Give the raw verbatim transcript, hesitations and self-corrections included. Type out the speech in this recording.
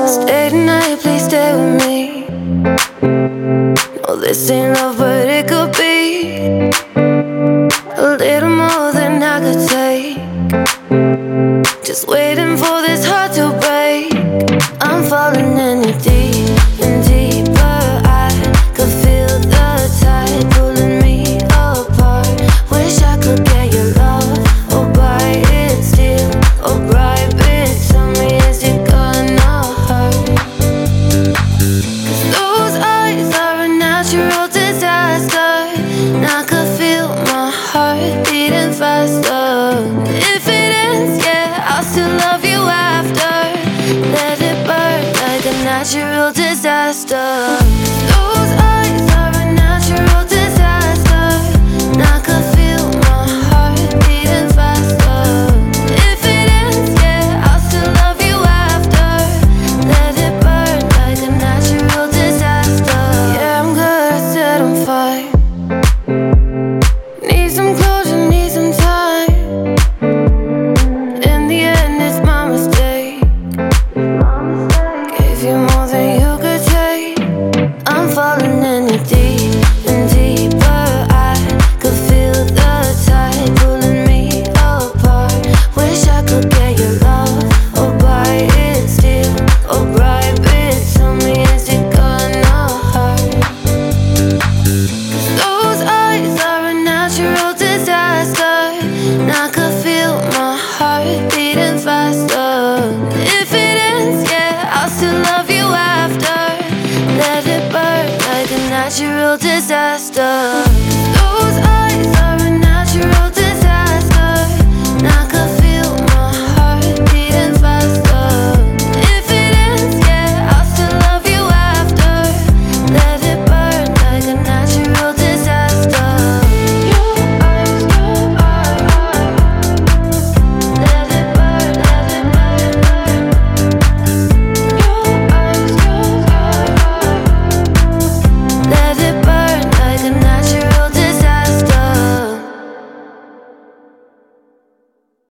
Stay tonight, please stay with me. No, this ain't love, but it could be a little more than I could take. Just waiting for this heart to break. I'm falling in it deep and deeper. I could feel the tide pulling me apart. Wish I could get your love, or buy it, steal, or bribe it. Tell me, is it gonna hurt? Cause those eyes are a natural disaster, and I could feel my heart beating faster. If it ends, yeah, I'll still love you after. Let it burn like a natural disaster. Those eyes are a natural disaster, and I could feel my heart beating faster. If it ends, yeah, I'll still love you after. Let it burn like a natural disaster. Yeah, I'm good, I said I'm fine. Need some closure, need some time. In the end, it's my mistake. Gave you more than you could take. I'm falling in it deep and deeper. I could feel the tide pulling me apart. Wish I could get your love, or buy it, steal, or bribe it. Tell me, is it gonna hurt? Cause those eyes are a natural